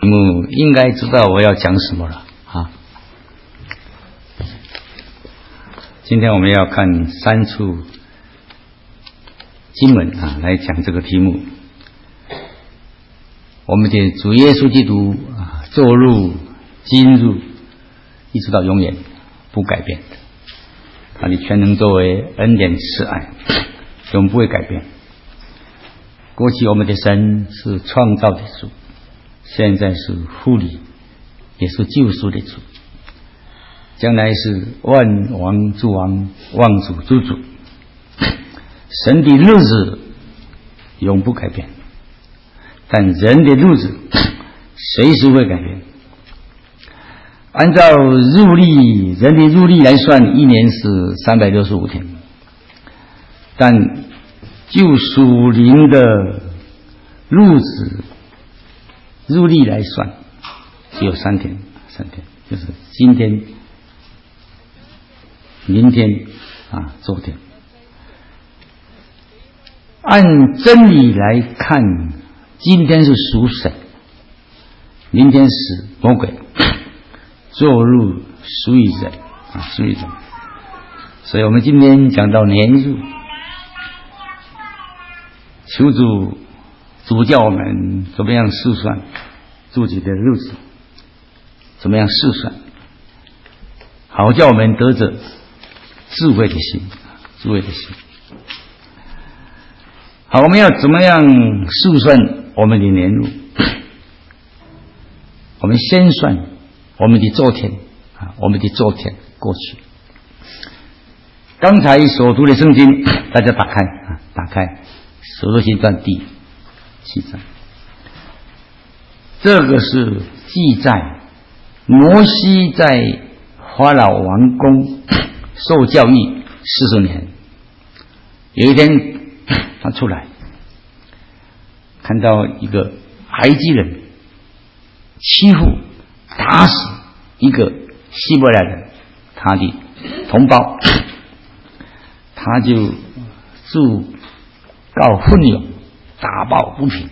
目应该知道我要讲什么了啊。今天我们要看3处经文啊，来讲这个题目。我们的主耶稣基督啊，昨日、今日，一直到永远不改变的。他的全能作为恩典慈爱，永不会改变。过去我们的神是创造的主，现在是护理，也是救赎的主，将来是万王之王，万主之主。神的日子永不改变，但人的日子随时会改变。按照日历，人的日历来算，一年是365天，但就属灵的日子日历来算，只有3天，就是今天、明天啊，昨天。按真理来看，今天是属神，明天是魔鬼，昨日属于人啊，属于人。所以我们今天讲到年日，求主教我们怎么样试算自己的日子，怎么样试算，好叫我们得着智慧的心，智慧的心。好，我们要怎么样试算我们的年日？我们先算我们的昨天啊，我们的昨天过去。刚才所读的圣经，大家打开《使徒行传》第7章，这个是记载摩西在法老王宫受教育40年，有一天他出来，看到一个埃及人欺负打死一个希伯来人，他的同胞，他就自告奋勇，打抱不平，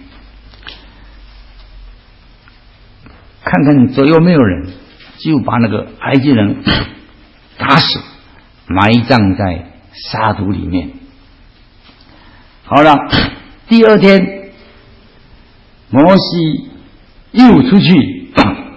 看看左右没有人，就把那个埃及人打死，埋葬在沙土里面。好了，第二天摩西又出去，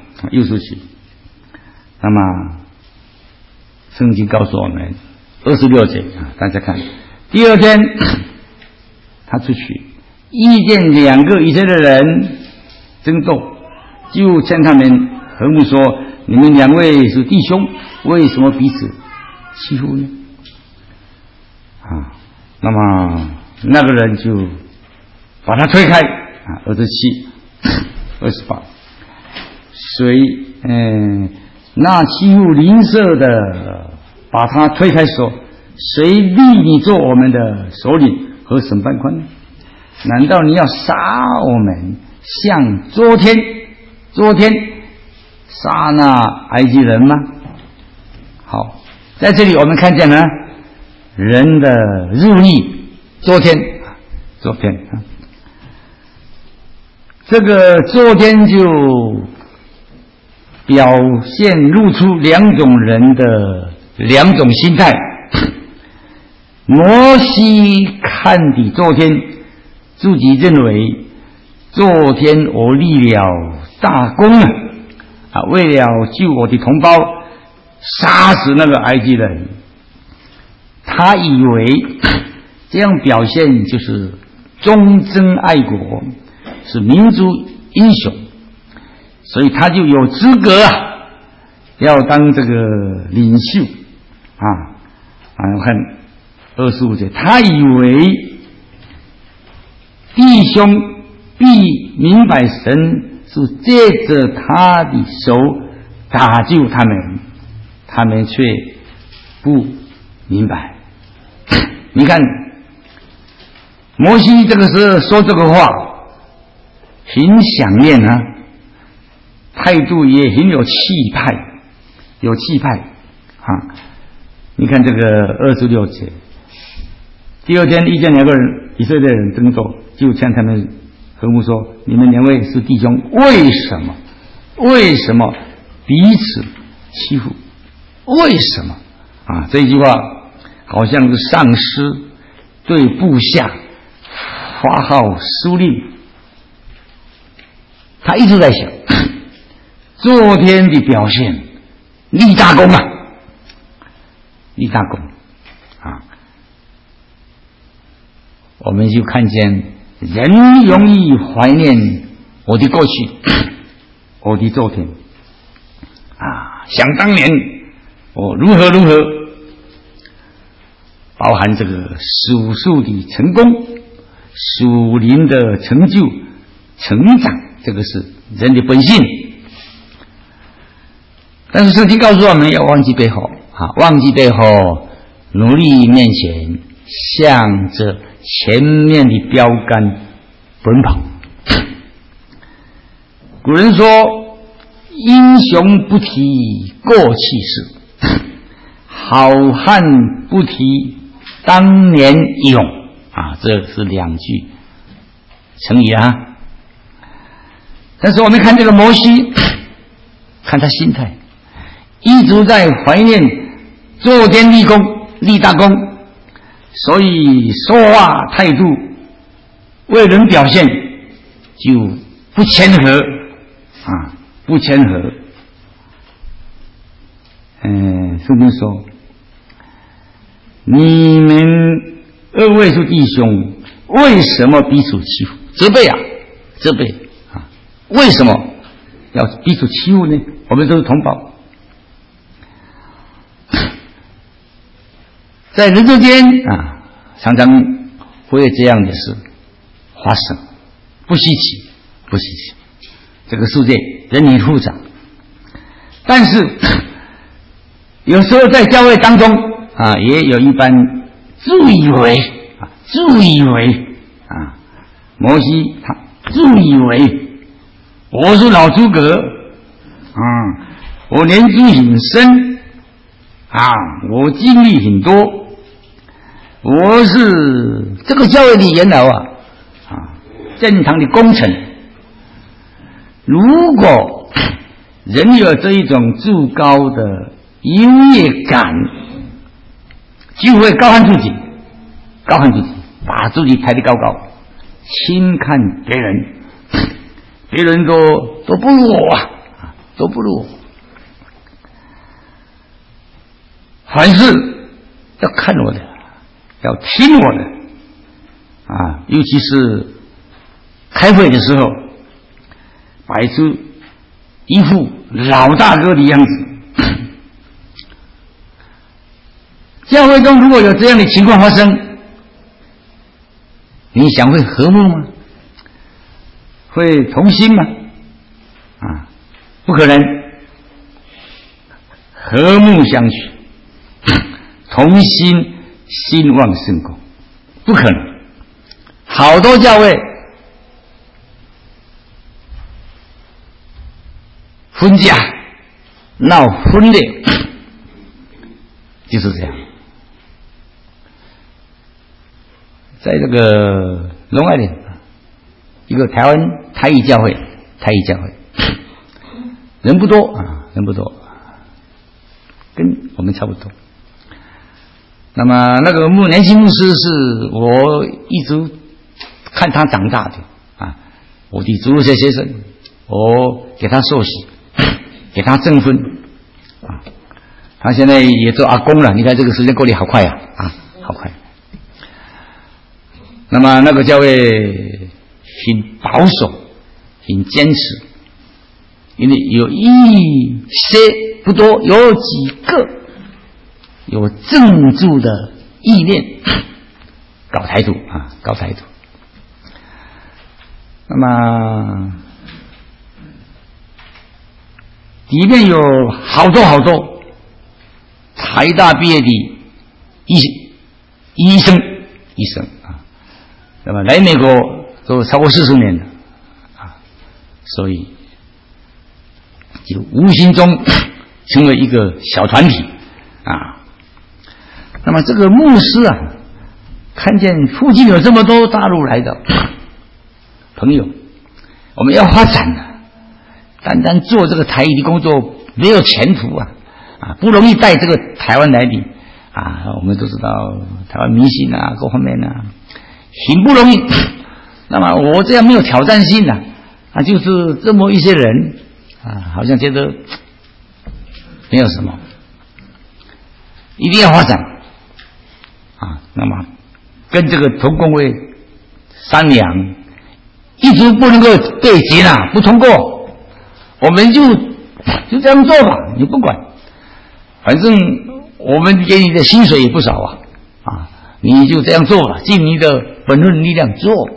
那么圣经告诉我们26节啊，大家看，第二天他出去遇见2个以色列人争斗，就劝他们和睦说：你们2位是弟兄，为什么彼此欺负呢？啊，那么那个人就把他推开啊，27、28，那欺负邻舍的把他推开说：谁立你做我们的首领和审判官呢？难道你要杀我们，像昨天杀那埃及人吗？好，在这里我们看见了人的日历，昨天啊，这个昨天就表现露出2种人的2种心态。摩西看的昨天，自己认为昨天我立了大功了啊，为了救我的同胞，杀死那个埃及人，他以为这样表现就是忠贞爱国，是民族英雄，所以他就有资格要当这个领袖啊。我看25节，他以为弟兄必明白神是借着他的手打救他们，他们却不明白。你看摩西这个时候说这个话很响亮啊，态度也很有气派啊。你看这个26节，第二天遇见2个人以色列人争斗，就劝他们和睦说：你们2位是弟兄，为什么为什么彼此欺负？为什么啊？这句话好像是上司对部下发号施令，他一直在想，昨天的表现立大功啊，立大功啊！我们就看见人容易怀念我的过去，我的昨天啊，想当年我如何如何，包含这个属树的成功、属灵的成就、成长，这个是人的本性。但是圣经告诉我们要忘记背后啊，忘记背后，努力面前，向着前面的标杆奔跑。古人说，英雄不提过去事，好汉不提当年勇啊，这是两句成语啊。但是我们看这个摩西，看他心态，一直在怀念昨天立功立大功，所以说话态度为人表现就不谦和啊，不谦和。圣经说，你们二位是弟兄，为什么彼此欺负？责备啊，责备啊！为什么要彼此欺负呢？我们都是同胞，在人世间啊，常常会有这样的事发生，不稀奇，不稀奇。这个世界人很复杂，但是有时候在教会当中啊，也有一般自以为摩西他自以为我是老诸葛啊，我年纪很深啊，我经历很多，我是这个教会的元老啊，正常的功臣。如果人有这一种自高的优越感，就会高看自己，把自己抬得高高，轻看别人，别人都不如我啊，都不如我。凡事要看我的，要听我的啊，尤其是开会的时候，摆出一副老大哥的样子。教会中如果有这样的情况发生，你想会和睦吗？会同心吗？啊，不可能。和睦相许，同心，兴旺圣功，不可能。好多教会分家闹分裂，就是这样。在这个龙爱岭一个台湾台语教会，人不多啊，跟我们差不多。那么那个年轻牧师是我一直看他长大的啊，我的主日学生，我给他受洗，给他证婚啊，他现在也做阿公了。你看这个时间过得好快啊，好快。那么那个教会很保守，很坚持，因为有一些不多，有几个有政治的意念，搞台独。那么里面有好多台大毕业的医生啊，那么来美国都超过40年了啊，所以就无形中成为一个小团体啊。那么这个牧师啊，看见附近有这么多大陆来的朋友，我们要发展了， 单单做这个台语的工作没有前途啊！不容易带这个台湾来的啊！我们都知道台湾迷信啊，各方面啊，很不容易。那么我这样没有挑战性的就是这么一些人好像觉得没有什么，一定要发展那么跟这个同工会商量，一直不能够对接不通过，我们就这样做吧，你不管，反正我们给你的薪水也不少你就这样做吧，尽你的本分力量做。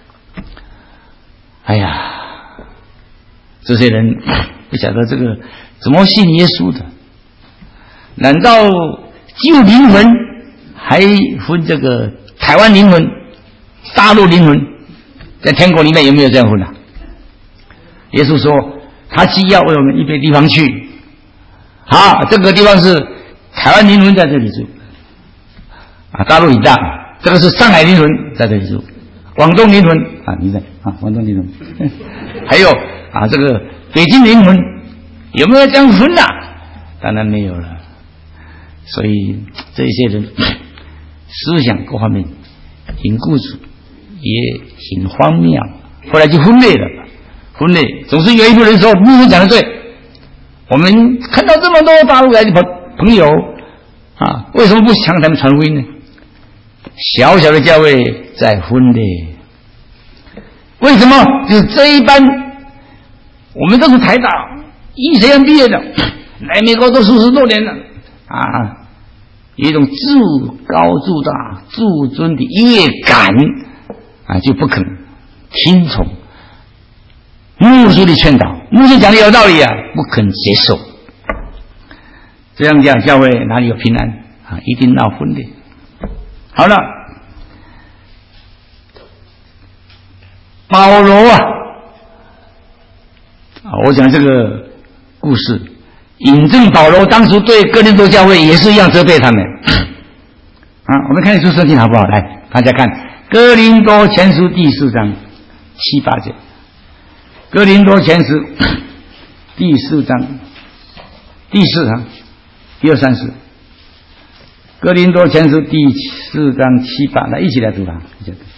哎呀，这些人不晓得这个怎么信耶稣的？难道救灵魂还分这个台湾灵魂、大陆灵魂？在天国里面有没有这样分耶稣说他既要为我们预备地方去，这个地方是台湾灵魂在这里住大陆很大，这个是上海灵魂在这里住，广东灵魂你在广东灵魂还有这个北京灵魂有没有这样分当然没有了。所以这些人思想各方面很固执，也很荒谬，后来就分裂了。分裂总是有一部分人说牧师讲的对，我们看到这么多大陆来的朋友为什么不向他们传福音呢？小小的教会在分裂，为什么？就是这一班我们都是台大医学院毕业的，来美国都数十多年了有一种自高自大自尊的业感就不肯听从牧师的劝导，牧师讲的有道理不肯接受，这样讲教会哪里有平安一定闹分裂。好了，保罗我讲这个故事引证保罗当时对哥林多教会也是一样责备他们我们看一出圣经好不好？来，大家看哥林多前书第4章7、8节。哥林多前书第4章第41、2、3、4。哥林多前书第4章7、8，来一起来读吧。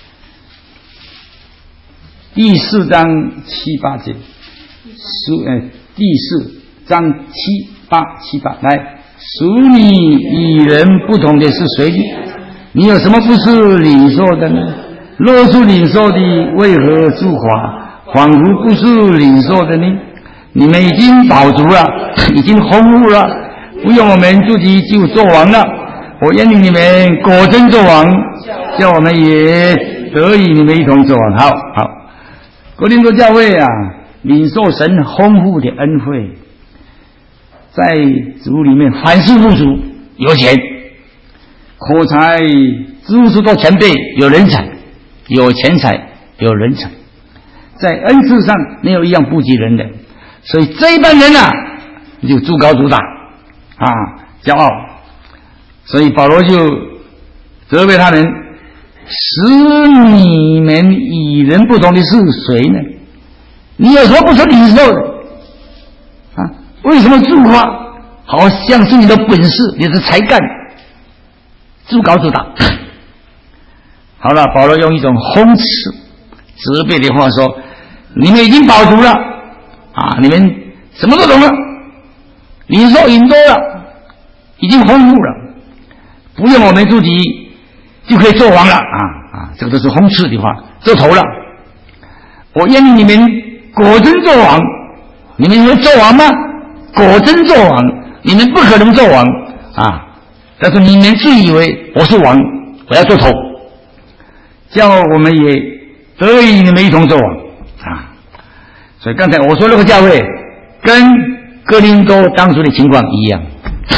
第4章7、8节，第4章7、8，来，属你与人不同的是谁呢？你有什么不是领受的呢？若是领受的，为何自夸？仿佛不是领受的呢？你们已经饱足了，已经丰富了，不用我们自己就做完了。我愿你们果真做王，叫我们也得以你们一同做王。好，哥林多教会领受神丰富的恩惠，在主里面凡事富足，有钱，口才知识都全备，有人才，有钱财，有人才，在恩赐上没有一样不及人的。所以这一班人就自高自大骄傲。所以保罗就责备他们，使你们与人不同的是谁呢？你有什么不是领受的为什么自夸？好像是你的本事，你的才干，自高自大。好了，保罗用一种讽刺责备的话说，你们已经饱足了你们什么都懂了，领受很多了，已经丰富了，不用我们自己就可以做王了这个都是讽刺的话，做头了。我愿你们果真做王，你们会做王吗？果真做王，你们不可能做王但是你们自以为我是王，我要做头，叫我们也得以你们一同做王所以刚才我说那个教会跟哥林多当初的情况一样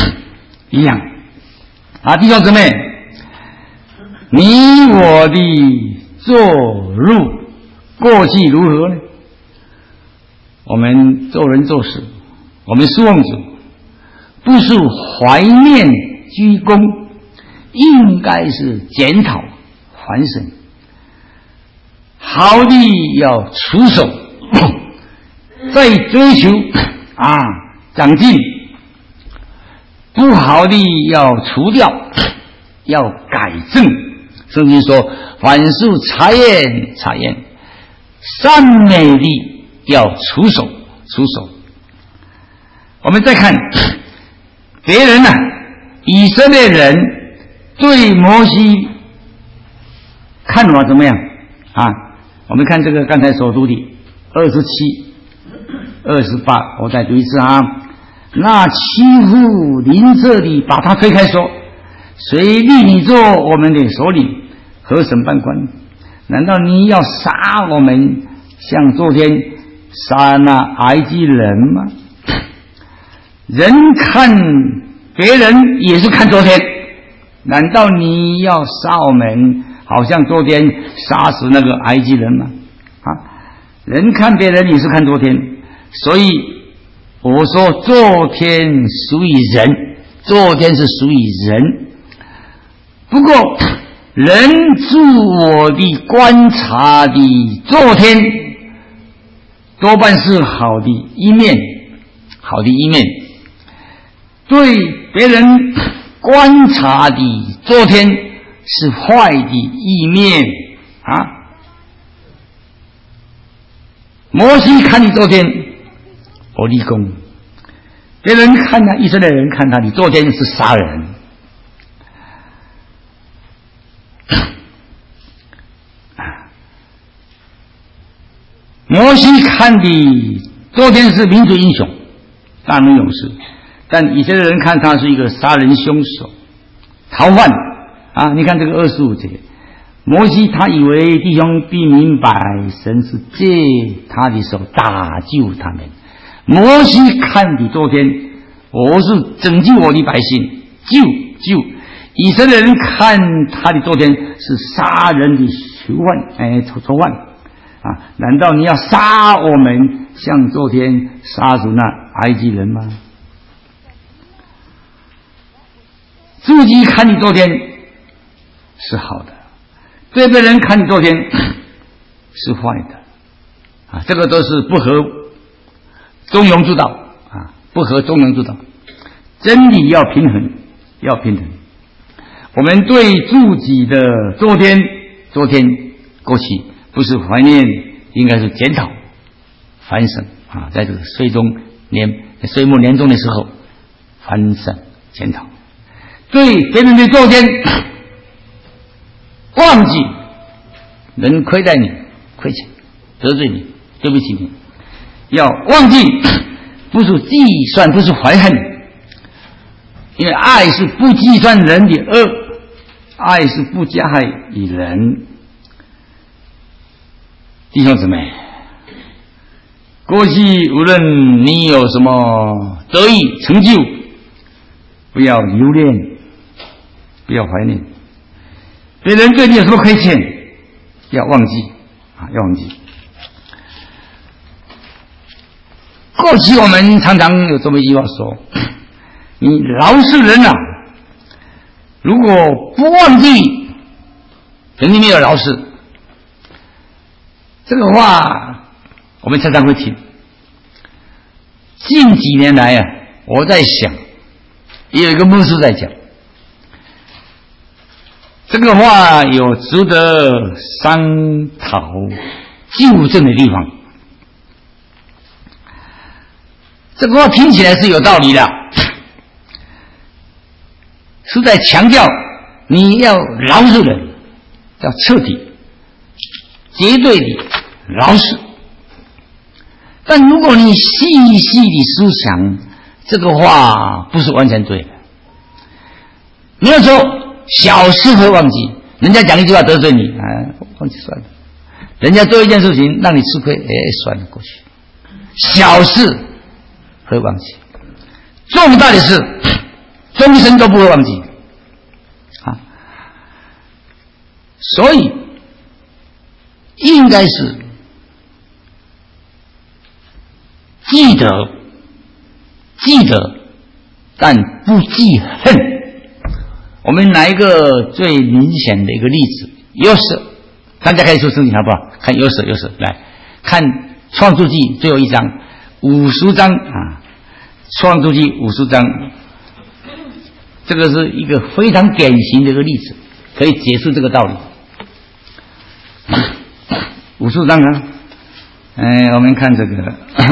弟兄姊妹，你我的做路过去如何呢？我们做人做事，我们侍奉主，不是怀念居功，应该是检讨反省，好的要出手， 在追求长进，不好的要除掉，要改正。圣经说，凡事察验，善美的要除手。我们再看别人以色列人对摩西看法怎么样我们看这个刚才所读的27、28，我再读一次那欺负邻舍的把他推开说，谁立你做我们的首领和审判官？难道你要杀我们，像昨天杀那埃及人吗？人看别人也是看昨天，难道你要杀我们，好像昨天杀死那个埃及人吗？人看别人也是看昨天，所以我说昨天属于人，昨天是属于人。不过人自我的观察的昨天多半是好的一面，对别人观察的昨天是坏的一面摩西看你昨天我立功，别人看以色列人看他，你昨天是杀人。摩西看的昨天是民族英雄、大能勇士，但以色列人看他是一个杀人凶手、逃犯你看这个25节，摩西他以为弟兄必明白神是借他的手打救他们。摩西看的昨天，我是拯救我的百姓，救。以色列人看他的昨天是杀人的囚犯难道你要杀我们，像昨天杀死那埃及人吗？自己看你昨天是好的，对别人看你昨天是坏的这个都是不合中庸之道真理要平衡。我们对自己的昨天过去不是怀念，应该是检讨反省在这个岁末年终的时候反省检讨。对别人的昨天忘记，人亏待你、亏欠、得罪你、对不起你，要忘记，不是计算，不是怀恨，因为爱是不计算人的恶，爱是不加害于人。弟兄姊妹，过去无论你有什么得意成就，不要留恋，不要怀念。别人对你有什么亏欠，要忘记。过去我们常常有这么一句话说，你饶是人如果不忘记，人家没有饶是。这个话我们常常会听。近几年来我在想，也有一个牧师在讲，这个话有值得商讨纠正的地方。这个话听起来是有道理的，是在强调你要饶恕人，要彻底、绝对的饶恕。但如果你细细的思想，这个话不是完全对的。没有说小事会忘记，人家讲一句话得罪你忘记算了，人家做一件事情让你吃亏算了过去。小事会忘记，重大的事终身都不会忘记所以应该是记得，但不记恨。我们拿一个最明显的一个例子，约瑟，大家可以说圣经好不好？看约瑟来看创世纪最后一章， 50章啊，创世记50章，这个是一个非常典型的一个例子，可以解释这个道理。50章啊，我们看这个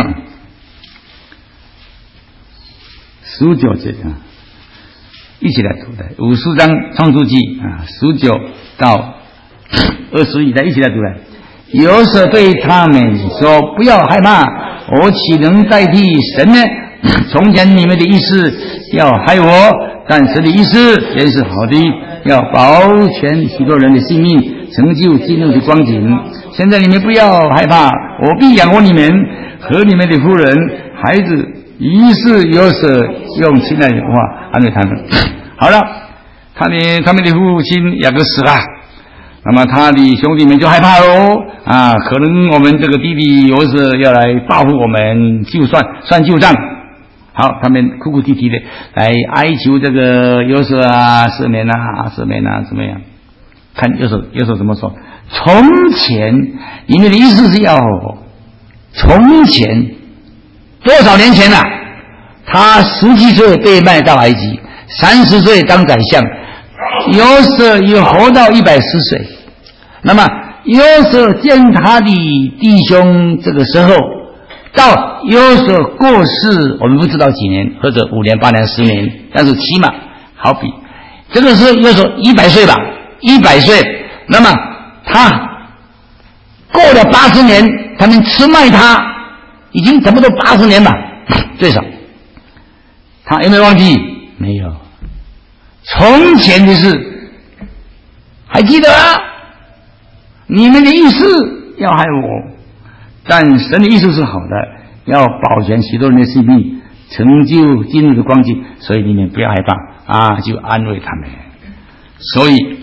19节啊，一起来读的50章创世记啊，19到21的，一起来读来。约瑟对他们说：“不要害怕，我岂能代替神呢？从前你们的意思要害我，但神的意思原是好的，要保全许多人的性命，成就今日的光景。现在你们不要害怕，我必养活你们和你们的夫人、孩子。”于是约瑟用亲爱的话安慰他们。好了，他们的父亲雅各死了，那么他的兄弟们就害怕喽啊，可能我们这个弟弟约瑟要来报复我们，算旧账。好，他们哭哭啼啼的来哀求这个约瑟啊，赦免啊，怎么样？看约瑟怎么说？从前你们的意思是要从前多少年前啊，他17岁被卖到埃及，30岁当宰相，约瑟又活到110岁。那么约瑟见他的弟兄这个时候，到约瑟过世，我们不知道几年，或者5年、8年、10年，但是起码好比这个是约瑟100岁吧，100岁。那么他过了80年，他们出卖他，已经差不多80年吧，最少。他有没有忘记？没有。从前的事还记得啊？你们的意思要害我，但神的意思是好的，要保全许多人的性命，成就今日的光景，所以你们不要害怕啊，就安慰他们。所以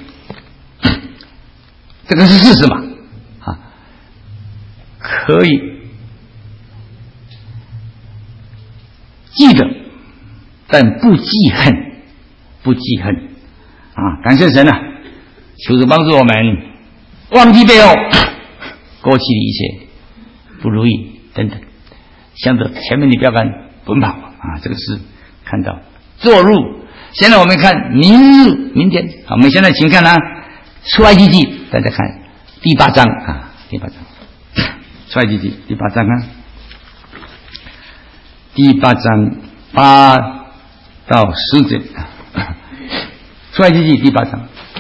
这个是事实嘛，啊，可以记得，但不记恨啊！感谢神啊，求主帮助我们忘记背后过去的一切不如意等等，向着前面的标杆奔跑啊！这个是看到坐入。现在我们看明天，好，我们现在请看出埃及记，大家看第8章啊，第8章，出埃及记第8章啊，第8章8到10节，出埃及记第8章，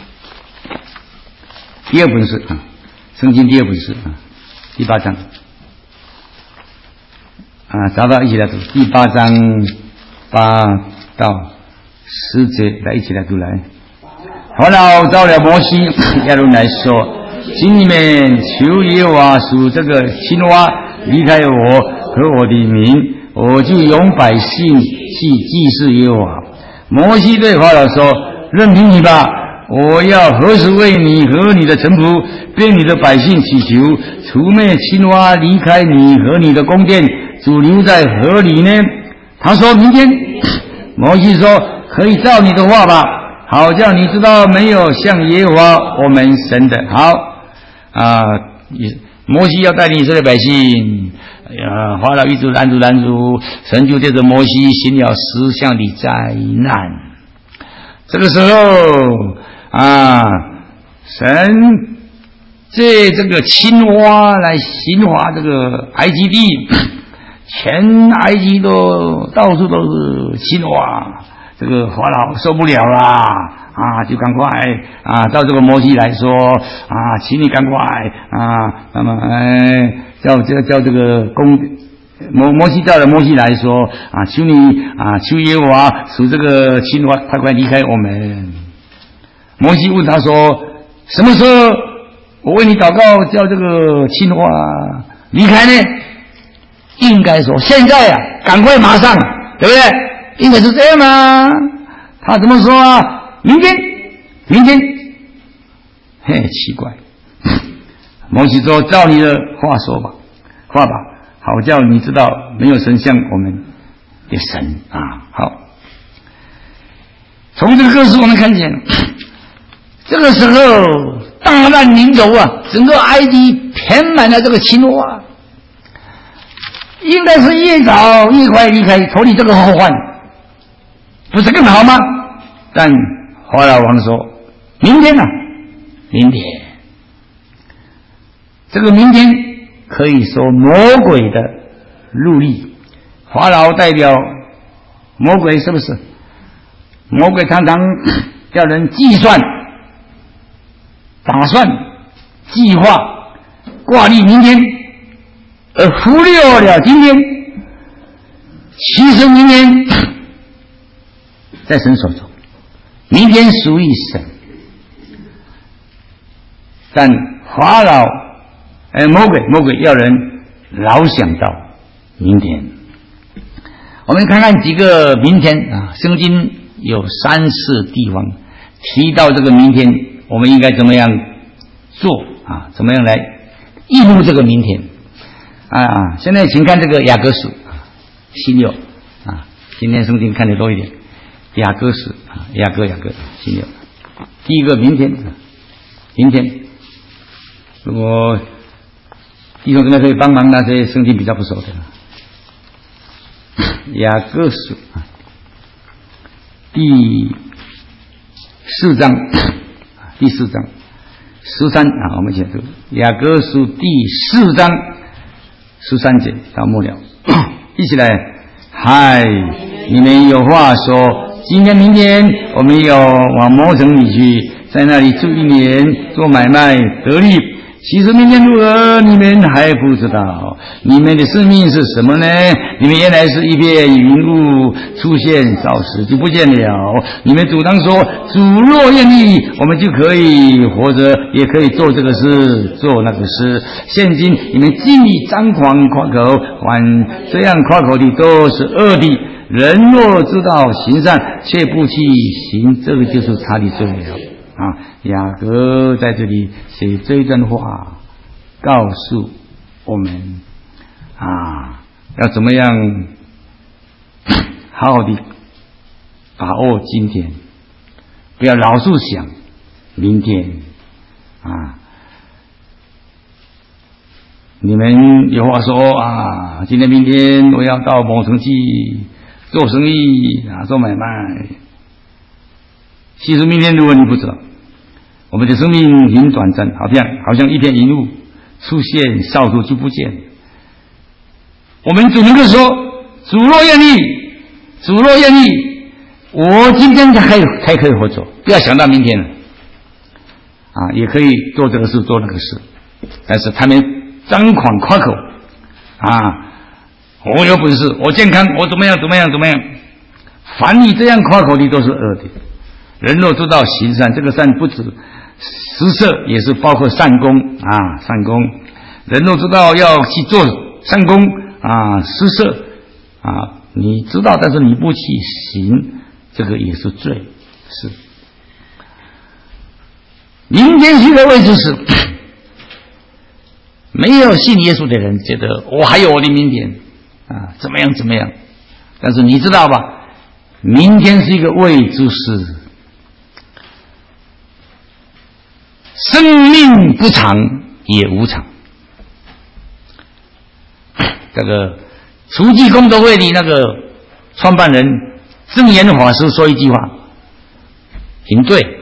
第2本书啊，圣经第2本书啊，第8章啊，找到一起来读第8章8到10节，来一起来读来。法老召了摩西、亚伦来说：“请你们求耶和华使这个青蛙离开我和我的民，我就用百姓去祭祀耶和华。”摩西对法老说：“任凭你吧，我要何时为你和你的臣仆并你的百姓祈求，除灭青蛙离开你和你的宫殿，主留在河里呢？”他说：“明天。”摩西说：“可以照你的话吧，好叫你知道没有像耶和华我们神的。”好啊，摩西要带领以色列百姓，法老一直拦住，神就借着摩西行了10项的灾难。这个时候啊，神借这个青蛙来刑罚这个埃及地，全埃及都到处都是青蛙。这个法老受不了啦啊，就赶快啊，到这个摩西来说啊，请你赶快啊，那么叫这个摩西叫了摩西来说啊，求你啊，求耶和华使这个青蛙快离开我们。摩西问他说：“什么时候我为你祷告，叫这个青蛙离开呢？”应该说现在啊，赶快马上，对不对？应该是这样啊。他怎么说啊？明天，嘿，奇怪。摩西说：“照你的话吧，好叫你知道没有神像我们的神啊。”好，从这个故事我们看见，这个时候大难临头啊，整个埃及填满了这个青蛙。 应该是越早越快离开，脱离这个后患，不是更好吗？但法老王说：“明天啊，明天。”这个明天可以说魔鬼的入力，法老代表魔鬼，是不是？魔鬼常常要人计算、打算、计划、挂虑明天，而忽略了今天。其实明天在神手中，明天属于神，但法老魔鬼要人老想到明天。我们看看几个明天啊，圣经有3次地方提到这个明天，我们应该怎么样做啊？怎么样来应付这个明天啊？现在请看这个雅各书新约啊，今天圣经看得多一点，雅各书啊，雅各新约。第一个明天，如果弟兄姊妹可以帮忙那些圣经比较不熟的，雅各书第4章13啊，我们一起读雅各书第4章13节到末了，一起来。嗨，你们有话说，今天明天我们要往某城里去，在那里住1年，做买卖得利。其实明天如何，你们还不知道。你们的生命是什么呢？你们原来是一片云雾，出现消失就不见了。你们主张说，主若愿意，我们就可以活着，也可以做这个事，做那个事。现今你们尽力张狂夸口，还这样夸口的都是恶的。人若知道行善，却不去行，这个就是他的罪了。雅各在这里写这一段话，告诉我们要怎么样好好的把握今天，不要老是想明天你们有话说今天明天我要到某城去做生意做买卖。其实明天如果你不知道，我们的生命很短暂，好像一片云雾出现，消失就不见。我们只能够说，主若愿意，我今天才可以活着，不要想到明天了也可以做这个事做那个事。但是他们张狂夸口我有本事，我健康，我怎么样，凡你这样夸口的都是恶的。人若知道行善，这个善不止施舍，也是包括善功善功。人若知道要去做善功施舍你知道，但是你不去行，这个也是罪。是明天去的位置是没有信耶稣的人觉得我还有我的明天怎么样，但是你知道吧，明天是一个未知事。生命不长也无常。这个慈济功德会的那个创办人证严法师说一句话很对，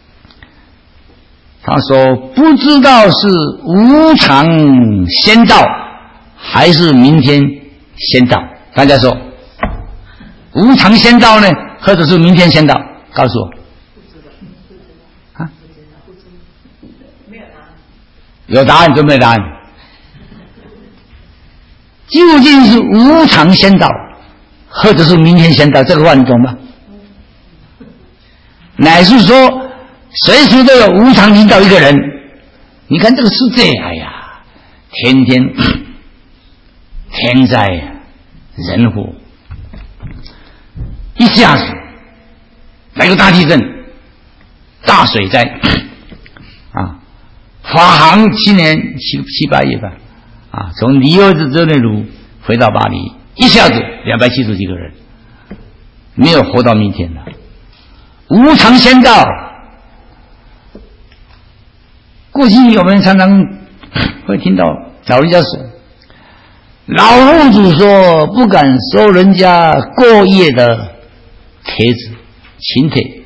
他说不知道是无常先到还是明天先到。大家说无常先到呢，或者是明天先到？告诉我有答案就没有答案。究竟是无常先到或者是明天先到，这个话你懂吗？乃是说随时都有无常领导一个人。你看这个世界天天天灾人祸，一下子来个大地震、大水灾法航7年7、8月吧从里约热内卢回到巴黎，一下子270几个人没有活到明天了。无常先到。过去我们常常会听到老人家说老户主说不敢收人家过夜的帖子，请帖。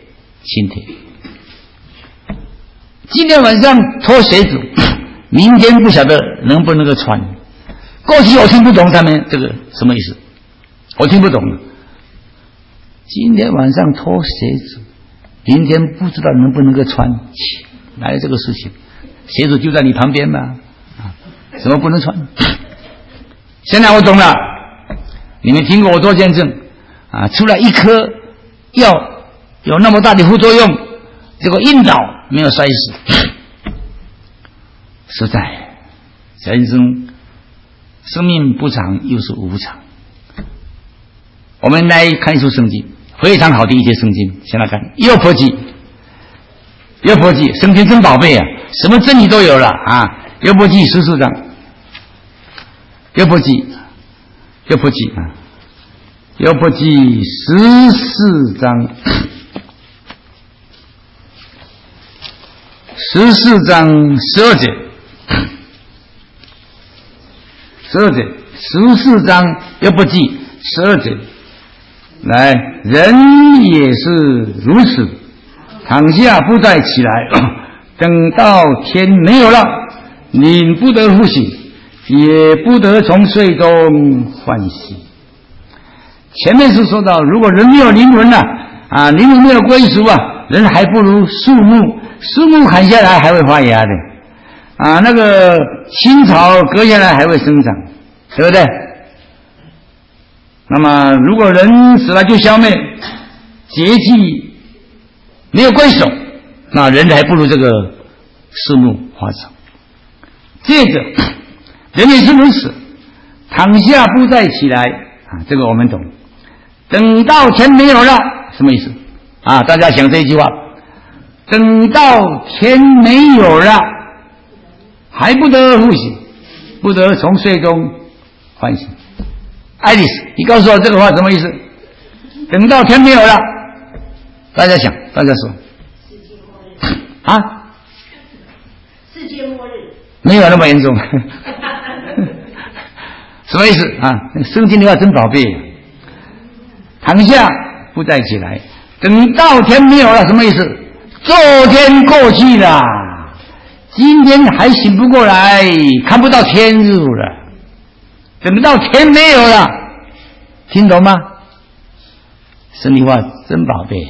今天晚上脱鞋子，明天不晓得能不能够穿。过去我听不懂他们这个什么意思，我听不懂。今天晚上脱鞋子，明天不知道能不能够穿，哪有这个事情？鞋子就在你旁边嘛，怎么不能穿？现在我懂了，你们听过我做见证出来一颗药有那么大的副作用，结果晕倒没有摔死。实在人生命不长又是无常。我们来看一出圣经，非常好的一节圣经，先来看约伯记。圣经真宝贝啊，什么真理都有了约伯记14章，约伯记14章14章12节14章约伯记12节，来，人也是如此，躺下不再起来，等到天没有了，你不得复醒，也不得从睡中唤醒。前面是说到，如果人没有灵魂灵魂没有归属人还不如树木砍下来还会发芽的那个青草割下来还会生长，对不对？那么如果人死了就消灭，节气没有归属，那人还不如这个树木花草。接着人也是如此，躺下不再起来这个我们懂。等到天没有了，什么意思大家想这一句话，等到天没有了，还不得复醒，不得从睡中唤醒。爱丽丝，你告诉我这个话什么意思？等到天没有了，大家想，大家说世界末日没有那么严重什么意思圣经的话真宝贝，躺下不再起来，等到天没有了，什么意思？昨天过去了，今天还醒不过来，看不到天日了，等到天没有了，听懂吗？神的话真宝贝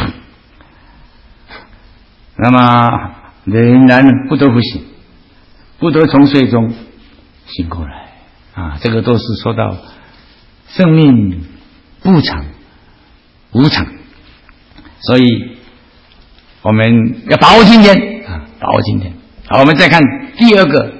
那么仍然不得不醒，不得从睡中醒过来这个都是说到生命不长无常，所以我们要把握今天把握今天。好，我们再看第二个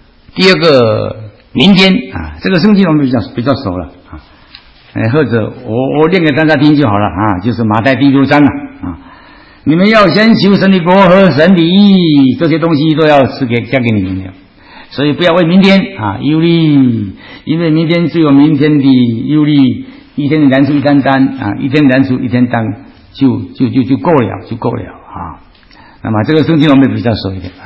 明天这个圣经我们比较熟了或者我念给大家听就好了就是马太第6章你们要先求神的国和神的义，这些东西都要加给你们的。所以不要为明天忧虑，因为明天只有明天的忧虑，一天的难处一天担一天难处一天担就够了那么这个圣经我们比较熟一点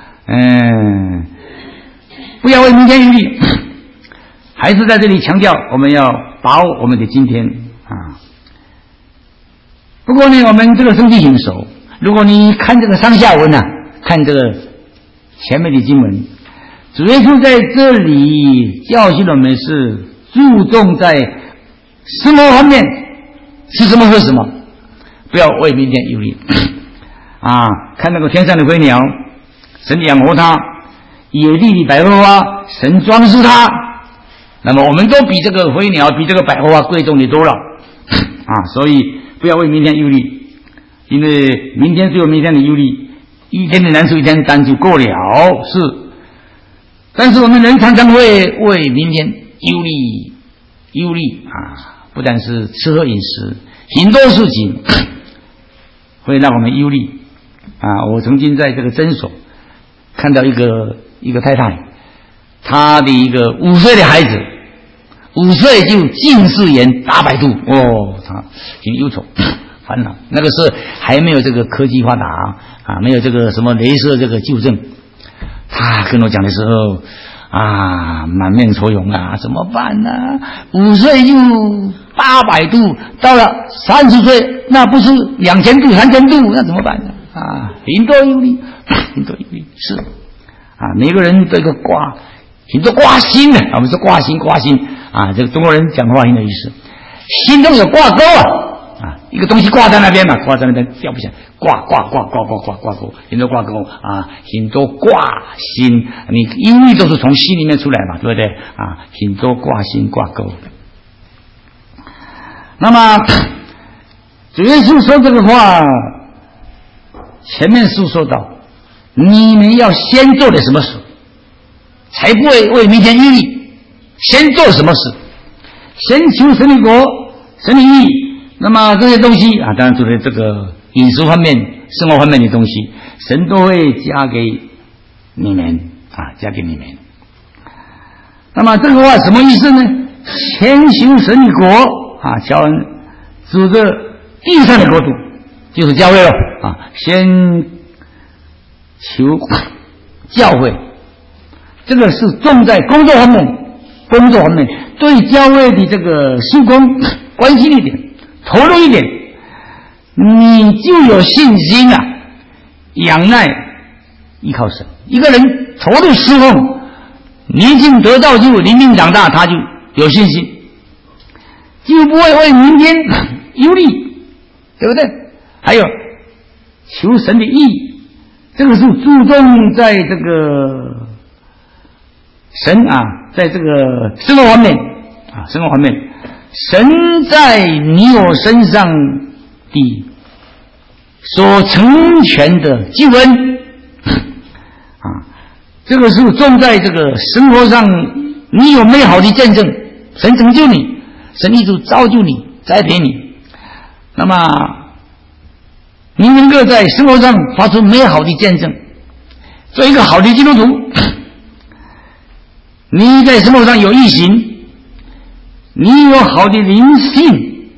不要为明天忧虑，还是在这里强调我们要把握我们的今天不过呢，我们这个圣经很熟，如果你看这个上下文看这个前面的经文，主耶稣在这里教训我们是注重在生活方面，吃什么喝什么，不要为明天忧虑看那个天上的飞鸟，神养活它；野地的百合花，神装饰它。那么我们都比这个飞鸟比这个百合花贵重的多了所以不要为明天忧虑，因为明天只有明天的忧虑，一天的难处一天担就够了但是我们人常常会为明天忧虑不但是吃喝饮食，很多事情会让我们忧虑我曾经在这个诊所看到一个太太，她的一个5岁的孩子，5岁就近视眼大百度他挺忧愁烦恼。那个是还没有这个科技发达没有这个什么雷射这个纠正。他跟我讲的时候满面愁容啊，怎么办呢？5岁就800度，到了30岁，那不是2000度、3000度，那怎么办呢？很多忧虑，很多忧虑是每个人这个挂，很多挂心的，我们说挂心这个中国人讲话很有意思，心中有挂钩一个东西挂在那边嘛，挂在那边掉不下，挂钩，很多挂钩很多挂心，你忧虑都是从心里面出来嘛，对不对很多挂心挂钩。那么主耶稣说这个话，前面是说到你们要先做点什么事，才不会为明天忧虑。先做什么事？先求神的国、神的义。那么这些东西当然除了这个饮食方面、生活方面的东西，神都会加给你们加给你们。那么这个话什么意思呢？先求神的国教人指着地上的国度，就是教会了先求教会，这个是重在工作方面，对教会的这个事工关心一点，投入一点，你就有信心仰赖依靠神。一个人投入侍奉，年轻得造就，灵命长大，他就有信心，就不会为明天忧虑，对不对？还有求神的义，这个是注重在这个神在这个生活方面神在你我身上的所成全的救恩这个是重在这个生活上，你有美好的见证，神拯救你，神一直造就你，栽培你，那么你能够在生活上发出美好的见证，做一个好的基督徒。你在生活上有义行，你有好的灵性，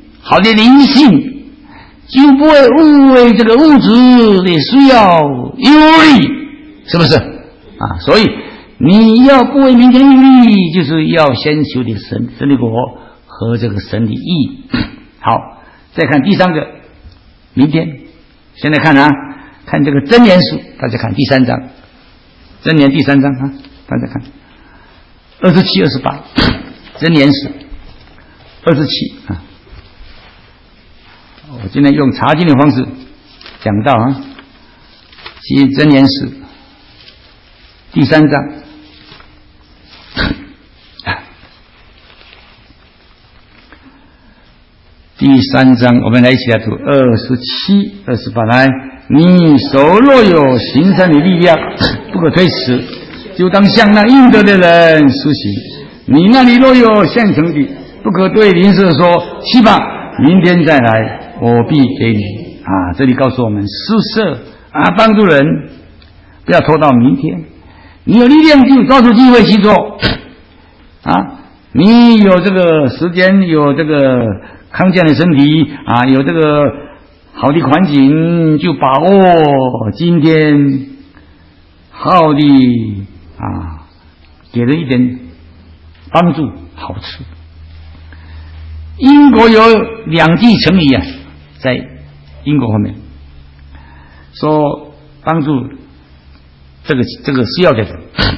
就不会误为这个物质的需要忧虑，是不是所以你要不为明天忧虑，就是要先求的神的国和这个神的义。好，再看第3个，明天现在看看这个箴言书，大家看第3章，箴言第3章大家看27、28，箴言书27我今天用查经的方式讲到其箴言书第3章第3章，我们来一起来读27、28。来，你手若有行善的力量，不可推辞，就当向那应得的人施行。你那里若有现成的，不可对邻舍说：“去吧，明天再来，我必给你。”这里告诉我们，施舍帮助人，不要拖到明天。你有力量就抓住机会去做你有这个时间，有这个康健的身体有这个好的环境，就把握今天好好的给人一点帮助好处。英国有2句成语在英国方面说帮助这个需要的人。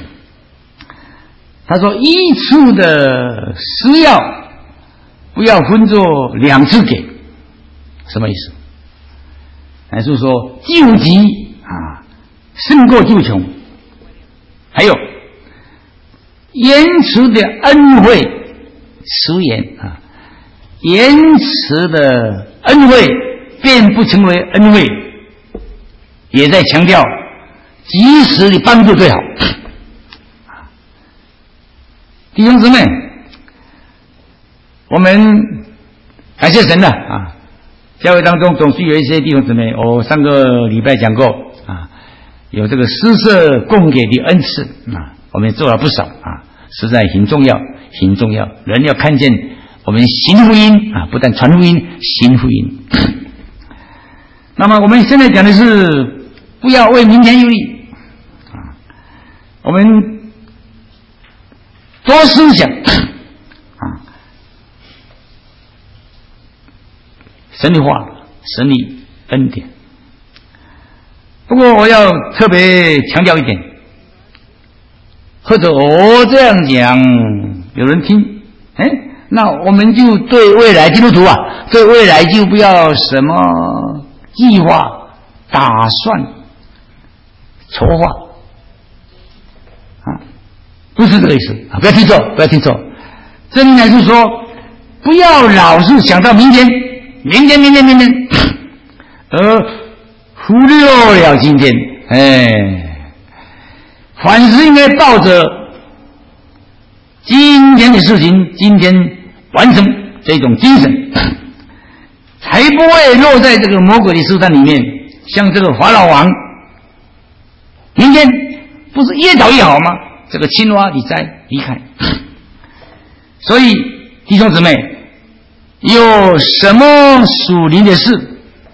他说一处的施药不要分作2次给，什么意思？还是说救急胜过救穷。还有延迟的恩惠，迟延延迟的恩惠便不成为恩惠，也在强调及时的帮助最好。弟兄姊妹，我们感谢神教会当中总是有一些弟兄姊妹，我上个礼拜讲过有这个施舍供给的恩赐我们也做了不少实在很重要，很重要。人要看见我们行福音不但传福音，行福音。那么我们现在讲的是不要为明天忧虑我们多思想神的话，神的恩典。不过我要特别强调一点，或者我这样讲有人听，那我们就对未来基督徒对未来就不要什么计划、打算、筹划不是这个意思不要听错，不要听错。这里乃是说，不要老是想到明天，而忽略了今天。凡事应该抱着今天的事情，今天完成这种精神，才不会落在这个魔鬼的试探里面。像这个法老王，明天不是越早越好吗？这个青蛙你再离开。所以弟兄姊妹，有什么属灵的事，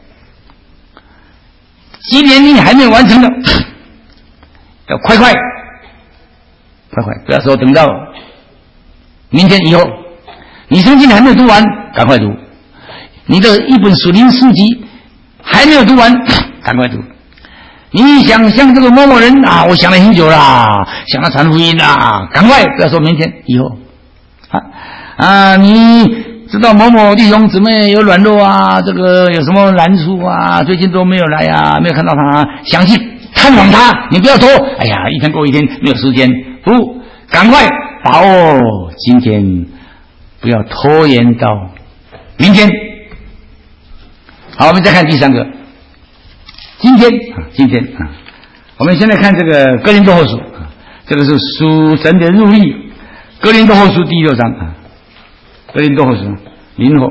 今年你还没有完成的，要快，不要说等到明天以后。你圣经还没有读完，赶快读。你的一本属灵书籍还没有读完，赶快读。你想像这个某某人我想了很久啦，想了传福音啦，赶快，不要说明天以后你知道某某弟兄姊妹有软弱这个有什么难处最近都没有来没有看到他，想去探望他，你不要拖，哎呀，一天过一天，没有时间，不，赶快把握今天，不要拖延到明天。好，我们再看第三个，今天我们现在看这个哥林多后书，这个是属神的入力，哥林多后书第6章哥林多后书林后，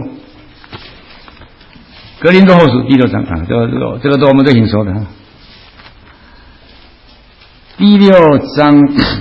哥林多后书第6章这个都我们都挺熟的第6章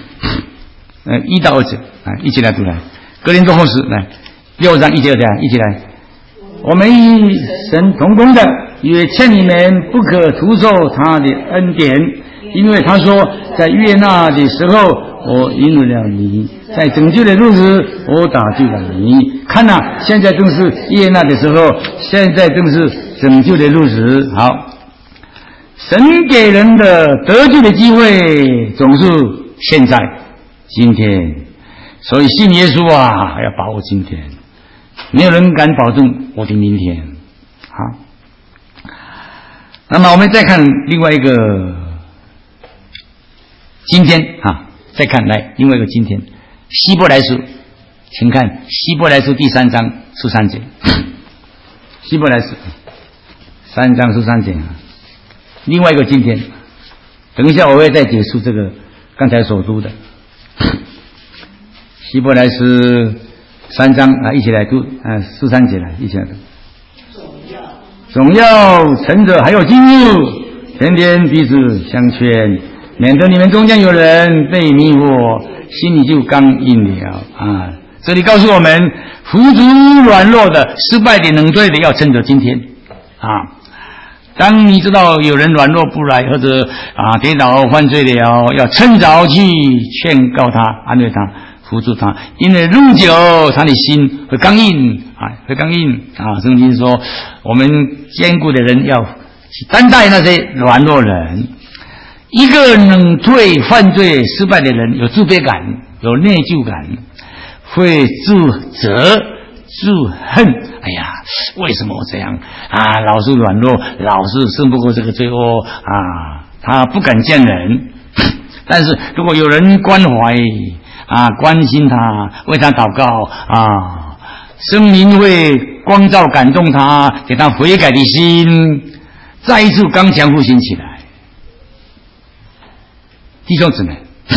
1到2节一起来读来。哥林多后书来6章1节2节，一起来。我们与神同工的，也劝你们不可徒受他的恩典，因为他说，在悦纳的时候我引领了你，在拯救的日子我打救了你。看现在正是悦纳的时候，现在正是拯救的日子。好，神给人的得救的机会总是现在今天，所以信耶稣要把握今天，没有人敢保证我的明天。好，那么我们再看另外一个今天再看来另外一个今天，希伯来书，请看希伯来书第3章13节，希伯来书3章13节另外一个今天，等一下我会再解释这个刚才所读的希伯来书3章一起来读13节来，一起来读。总要趁着还有今日，天天彼此相劝，免得你们中间有人被迷惑，心里就刚硬了这里告诉我们，扶助软弱的、失败的、能退的，要趁着今天当你知道有人软弱不来，或者跌倒犯罪了，要趁早去劝告他、安慰他、扶助他，因为日久他的心会刚硬会刚硬圣经说，我们坚固的人要去担待那些软弱人。一个能退、犯罪、失败的人，有自卑感，有内疚感，会自责、自恨。哎呀，为什么我这样老是软弱，老是胜不过这个罪恶他不敢见人。但是如果有人关怀关心他，为他祷告生命会光照感动他，给他悔改的心，再一次刚强复兴起来。弟兄姊妹，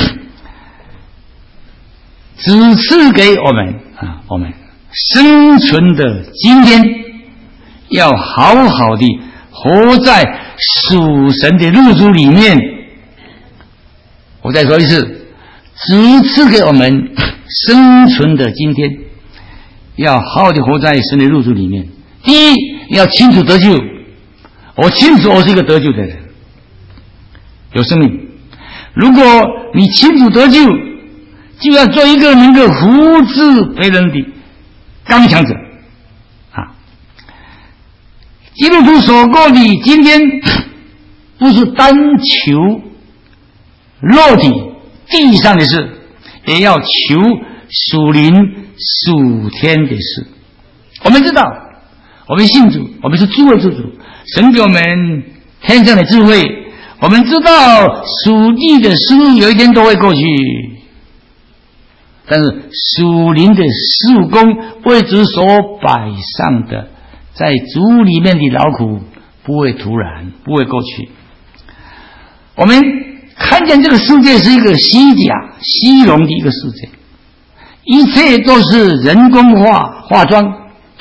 只赐给我们生存的今天，要好好的活在属神的日子里面。我再说一次，只赐给我们生存的今天，要好好的活在神的日子里面。第一，要清楚得救，我清楚我是一个得救的人，有生命。如果你清楚得救， 就要做一个能够扶持别人的刚强者啊！基督徒所过的今天，不是单求肉体地上的事，也要求属灵属天的事。我们知道，我们信主，我们是智慧之主，神给我们天上的智慧，我们知道属地的事有一天都会过去，但是属灵的事工为主所摆上的，在主里面的劳苦不会突然，不会过去。我们看见这个世界是一个虚假虚荣的一个世界，一切都是人工化妆。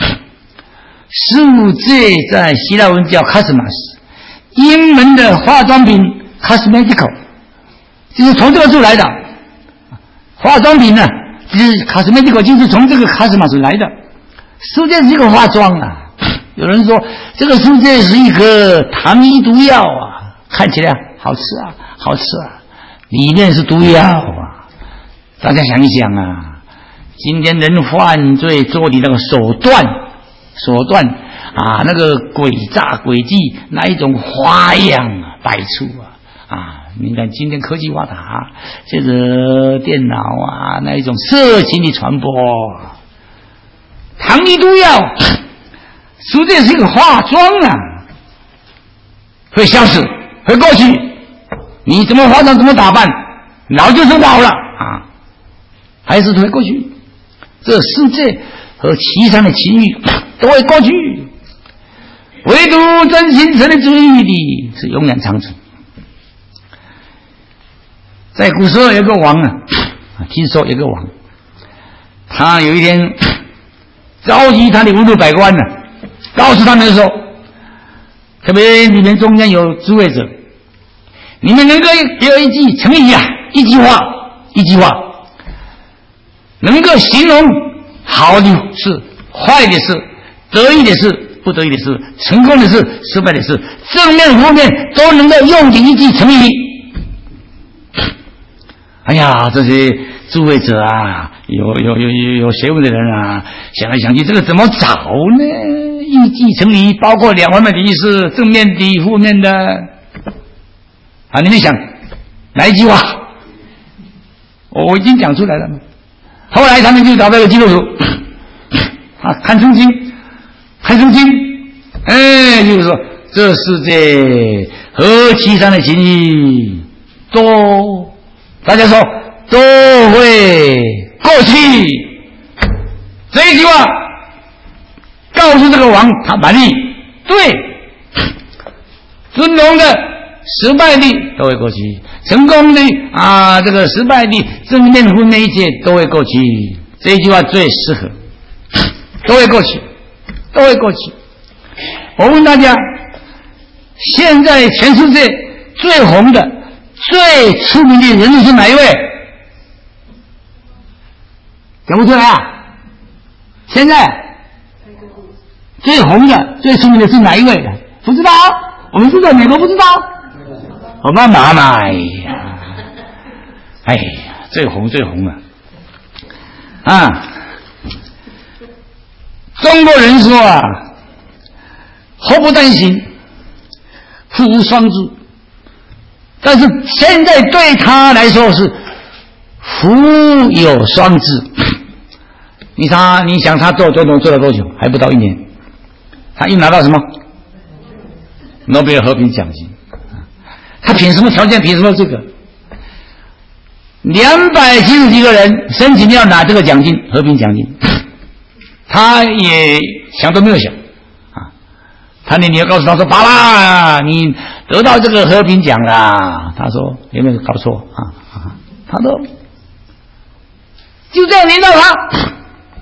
世界在希腊文叫 cosmos， 英文的化妆品 cosmetical， 就是从这个字来的。化妆品呢，就是 cosmetical， 就是从这个 cosmos 来的。世界是一个化妆啊，有人说这个世界是一个糖衣毒药啊，看起来好吃啊，好吃啊，里面是毒药啊。大家想一想啊，今天人犯罪做的那个手段啊，那个诡诈诡计，那一种花样啊，百出啊！你看今天科技发达，这个电脑啊，那一种色情的传播，糖衣毒药，实际是一个化妆啊，会消失，会过去。你怎么化妆，怎么打扮，老就是老了啊，还是会过去。这世界和其上的情欲都会过去，唯独真心神的主义的是永远长存。在古时候有个王啊，听说有个王，他有一天召集他的文武百官呢，告诉他们说，特别你们中间有智慧者，你们能够有一句成语啊，一句话能够形容好的事、坏的事、得意的事、不得意的事、成功的事、失败的事，正面负面都能够用进一句成语。哎呀，这些智慧者啊，有学问的人啊，想来想去，这个怎么找呢？一句成语包括两方面的意思，正面的、负面的啊，你们想哪一句话？我已经讲出来了嘛。后来他们就找到了基督徒啊，看圣经，就是说这世界和其上的情谊都，大家说都会过去。这一句话告诉这个王，他满意，对，尊荣的、失败的都会过去，成功的啊，这个失败的正面负面一切都会过去。这一句话最适合，都会过去。我问大家，现在全世界最红的、最出名的人物是哪一位？讲不出来啊？现在最红的、最出名的是哪一位？不知道，我们知道，美国不知道。我妈妈嘛，哎呀，最红啊！中国人说啊，祸不单行，福无双至。但是现在对他来说是福有双至。你想他做总统做了多久？还不到1年，他一拿到什么诺贝尔和平奖金？他凭什么条件？凭什么这个？270几个人申请要拿这个奖金，和平奖金，他也想都没有想啊！他的女儿告诉他说：“爸爸，你得到这个和平奖了。”他说：“有没有搞错啊？”他说：“就这样领导他。”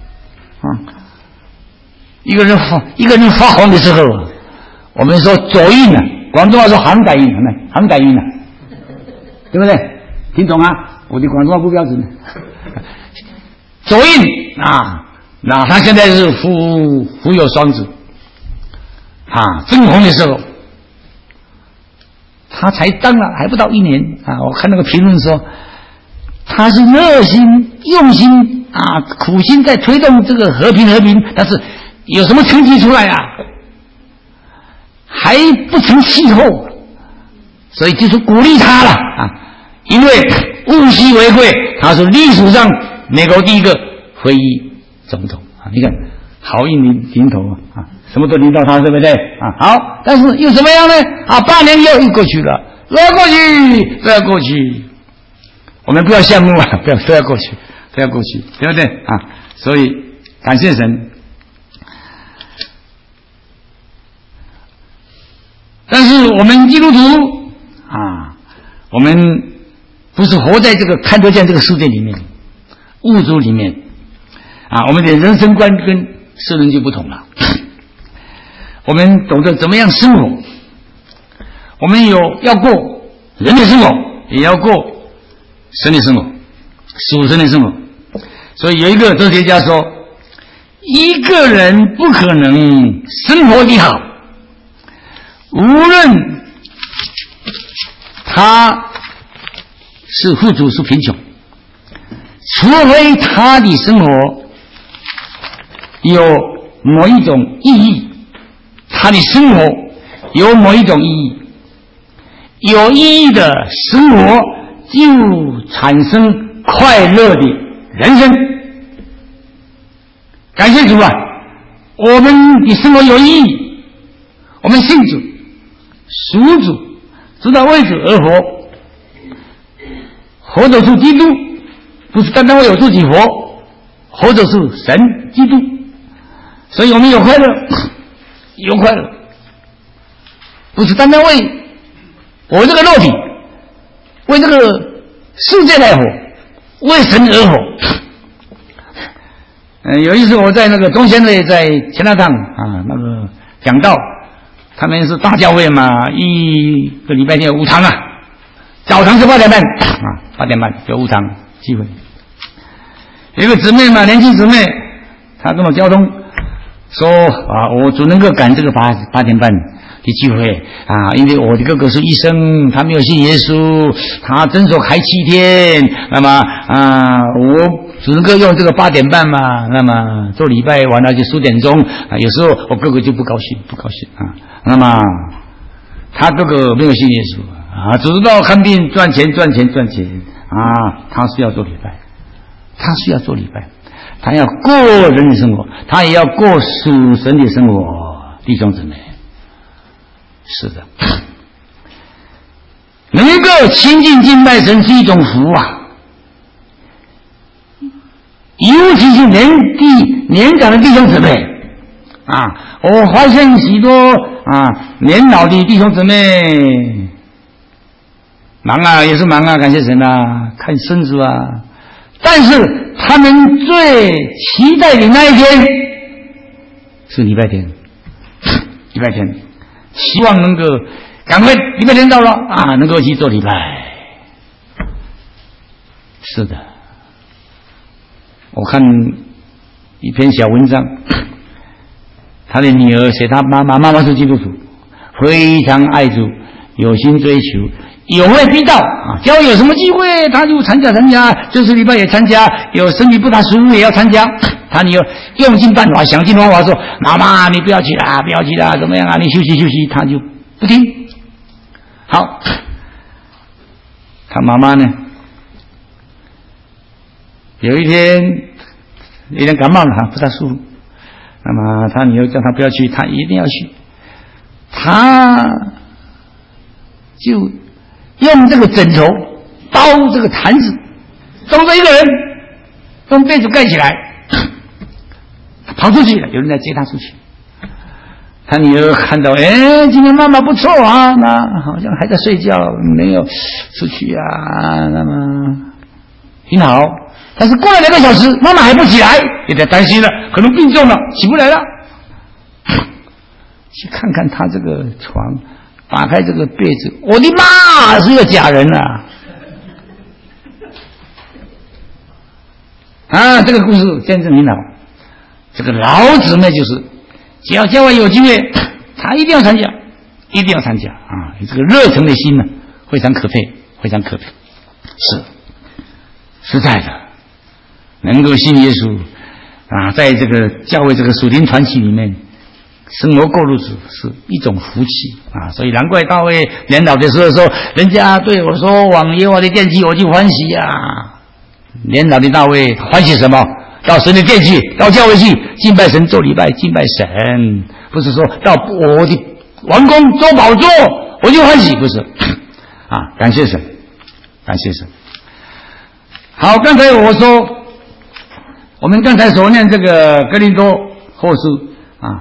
一个人发红的时候，我们说左印啊，广东话说行大印，行大印啊，对不对？听懂啊？我的广东话不标准。左印啊，那他现在是福有双至啊，正红的时候，他才当了还不到1年啊！我看那个评论说， 他是热心用心啊，苦心在推动这个和平，但是有什么成绩出来啊？还不成气候，所以就是鼓励他了啊！因为务虚为贵，他是历史上美国第一个非裔总统啊！你看，好运临头啊，什么都临到他，对不对啊？好，但是又怎么样呢？啊，8年又过去了，都要过去。我们不要羡慕啊，不要都要过去，对不对啊？所以感谢神。但是我们基督徒啊，我们不是活在这个看得见这个世界里面，物质里面啊，我们的人生观跟世人就不同了。我们懂得怎么样生活，我们要过人的生活，也要过神的生活，属神的生活。所以有一个哲学家说，一个人不可能生活的好，无论他是富足是贫穷，除非他的生活有某一种意义，他的生活有某一种意义，有意义的生活就产生快乐的人生。感谢主啊，我们的生活有意义，我们信主属主，知道为主而活，活着是基督，不是单单为我自己活，活着是神基督，所以我们有快乐，不是单单为我这个肉体，为这个世界来活，为神而活。有一次我在那个中宣会在前大堂啊，那个讲道，他们是大教会嘛，一个礼拜天有5堂啊，早堂是8点半啊，8点半有5堂聚会。有一个姊妹嘛，年轻姊妹，她跟我交通说啊，我只能够赶这个8点半的聚会啊，因为我的哥哥是医生，他没有信耶稣，他诊所开7天，那么我只能够用这个8点半嘛，那么做礼拜完了就10点钟啊，有时候我哥哥就不高兴啊，那么他哥哥没有信耶稣啊，只知道看病赚钱啊，他是要做礼拜，他要过人的生活，他也要过属神的生活，弟兄姊妹，是的，能够亲近敬拜神是一种福啊。尤其是年长的弟兄姊妹啊，我发现许多年老的弟兄姊妹忙啊，也是忙啊，感谢神啊，看孙子啊，但是他们最期待的那一天是礼拜天，希望能够赶快礼拜天到了啊，能够去做礼拜。是的，我看一篇小文章，他的女儿写他妈妈是基督徒，非常爱主，有心追求，有会必到啊！只要有什么机会，他就参加，就是礼拜也参加，有身体不大舒服也要参加。他女儿用尽办法，想尽方法说：“妈妈，你不要去啦，怎么样啊？你休息。”他就不听。好，他妈妈呢？有一天感冒了，不大舒服。那么他女儿叫他不要去，他一定要去。他就用这个枕头包这个坛子，装着一个人，用被子盖起来，跑出去了。有人来接他出去。他女儿看到，今天妈妈不错啊，那好像还在睡觉，没有出去啊，那么挺好。但是过了2个小时，妈妈还不起来，有点担心了，可能病重了，起不来了。去看看他这个床，打开这个被子，我的妈，是个假人啊！这个故事见证很好。这个老姊妹就是，只要教会有机会，他一定要参加啊！这个热诚的心呢，非常可佩。 实在的，能够信耶稣啊，在这个教会这个属灵团体里面生活过日子是一种福气啊，所以难怪大卫年老的时候说，人家对我说往耶和华的殿去，我就欢喜啊。年老的大卫欢喜什么？到神的殿去，到教会去敬拜神，做礼拜敬拜神，不是说到我的王宫做宝座我就欢喜，不是啊，感谢神，感谢神。好，刚才我说我们刚才所念这个哥林多后书啊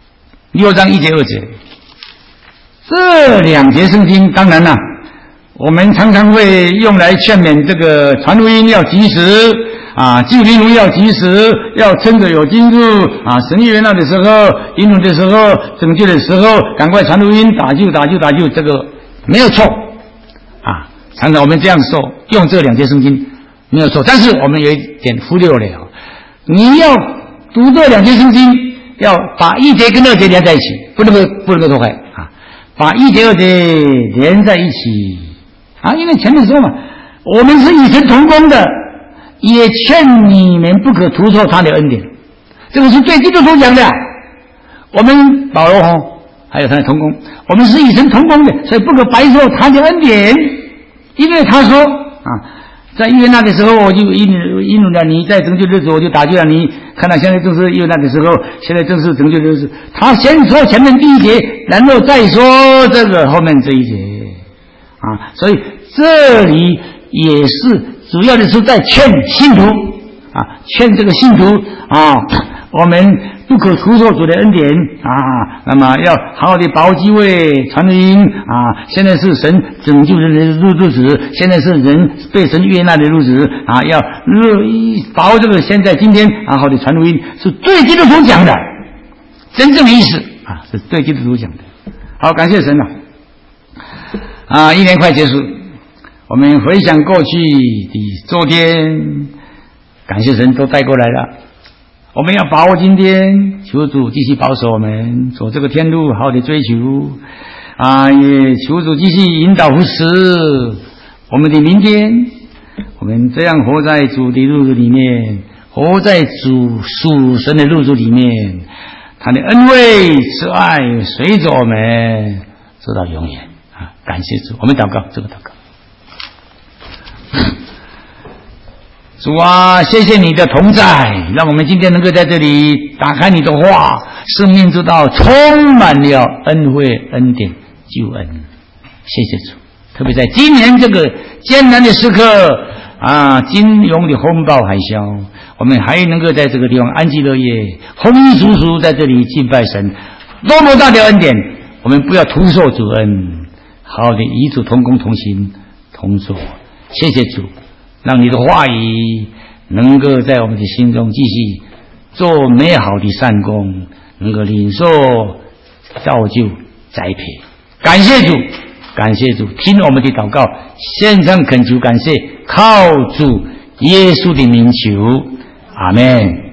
6章1节2节，这2节圣经当然了，我们常常会用来劝勉这个传福音要及时啊，救灵魂要及时，要趁着有今日啊，神悦纳的时候，引领的时候，拯救的时候，赶快传福音，打救，这个没有错啊。常常我们这样说，用这2节圣经没有错，但是我们有一点忽略了，你要读这2节圣经，要把1节跟2节连在一起，不能够错开啊，把1节2节连在一起啊，因为前面说嘛，我们是与神同工的，也劝你们不可徒受他的恩典，这个是对基督徒讲的。我们保罗还有他的同工，我们是与神同工的，所以不可白受他的恩典，因为他说啊，在约那的时候我就引领了你，在拯救日子我就打救了你，看到现在正是约那的时候，现在正是拯救日子。他先说前面第1节，然后再说这个后面这1节啊，所以这里也是主要的是在劝信徒啊，劝这个信徒啊，我们不可徒受主的恩典啊，那么要好好的把握机会传福音啊。现在是神拯救人的日子，现在是人被神悦纳的日子啊，要把握这个现在今天好好的传福音，是对基督徒讲的，真正的意思啊，是对基督徒讲的。好，感谢神了啊！1年快结束，我们回想过去的昨天，感谢神都带过来了。我们要把握今天，求主继续保守我们走这个天路，好好的追求啊！也求主继续引导扶持我们的明天。我们这样活在主的路子里面，活在主属神的路子里面，他的恩惠慈爱随着我们直到永远啊！感谢主，我们祷告，这个祷告。主啊，谢谢你的同在，让我们今天能够在这里打开你的话，生命之道充满了恩惠、恩典、救恩。谢谢主，特别在今年这个艰难的时刻啊，金融的风暴海啸，我们还能够在这个地方安居乐业，丰衣足足在这里敬拜神，多么大的恩典！我们不要徒受主恩，好好的与主同工同行同做。谢谢主，让你的话语能够在我们的心中继续做美好的善功，能够领受造就栽培。感谢主，感谢主，听我们的祷告，献上恳求感谢，靠主耶稣的名求，阿们。